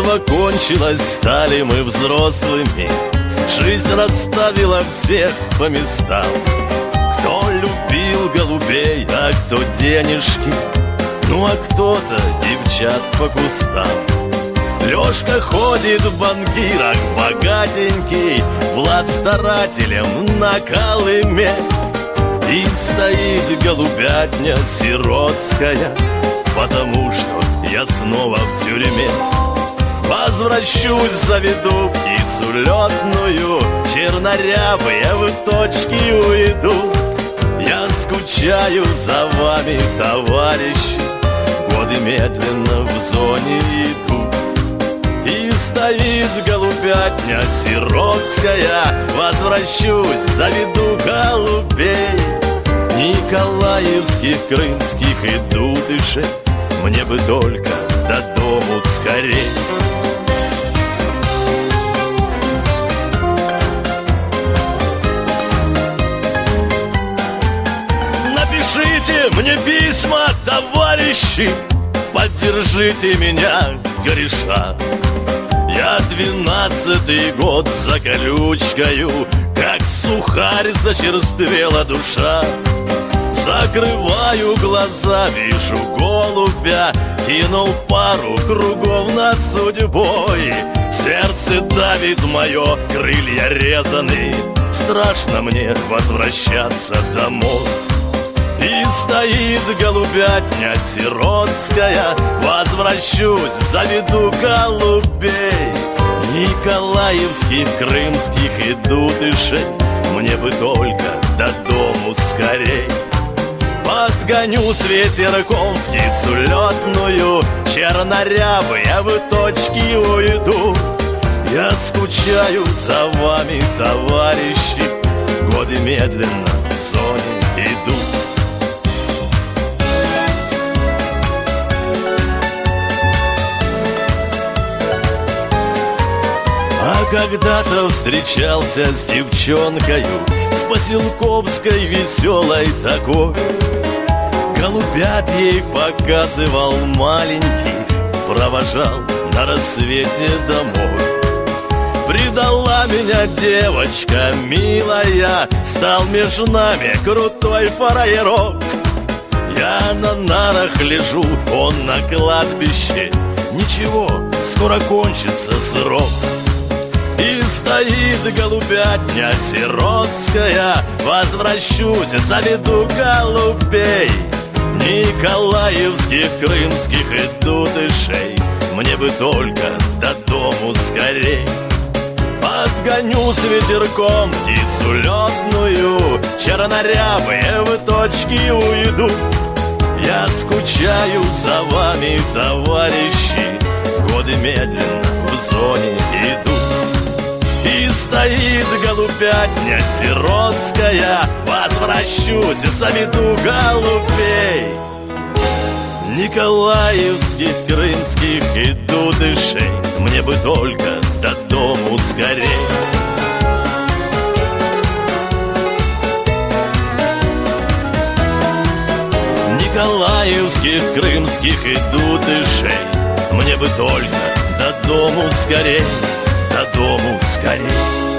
Детство кончилось, стали мы взрослыми. Жизнь расставила всех по местам. Кто любил голубей, а кто денежки, ну а кто-то девчат по кустам. Лёшка ходит в банкирах богатенький, Влад старателем на Колыме. И стоит голубятня сиротская, потому что я снова в тюрьме. Возвращусь, заведу птицу лётную, чернорябые в точки уйду. Я скучаю за вами, товарищи, годы медленно в зоне идут. И стоит голубятня сиротская, возвращусь, заведу голубей. Николаевских, крымских и дудышей, мне бы только до дому скорей. Напишите мне письма, товарищи, поддержите меня, кореша. Я 12-й год за колючкою, как сухарь зачерствела душа. Закрываю глаза, вижу голубя, кинул пару кругов над судьбой. Сердце давит мое, крылья резаны, страшно мне возвращаться домой. И стоит голубятня сиротская, возвращусь, заведу голубей. Николаевских, крымских и дудышей, мне бы только до дому скорей. Подгоню с ветерком птицу летную, чернорябые в точки уйду. Я скучаю за вами, товарищи, годы медленно в зоне идут. А когда-то встречался с девчонкою, с поселковской веселой такой. Голубят ей показывал маленький, провожал на рассвете домой. Предала меня девочка милая, стал между нами крутой фраерок. Я на нарах лежу, он на кладбище, ничего, скоро кончится срок. И стоит голубятня сиротская, возвращусь, заведу голубей. Николаевских, крымских и дудышей, мне бы только до дому скорей. Подгоню с ветерком птицу летную, чернорябые в точки уйду. Я скучаю за вами, товарищи, годы медленно в зоне идут. И стоит голубятня сиротская, возвращусь, заведу голубей. Николаевских, крымских и дудышей, мне бы только до дому скорей. Николаевских, крымских и дудышей, мне бы только до дому скорей, до дому скорей.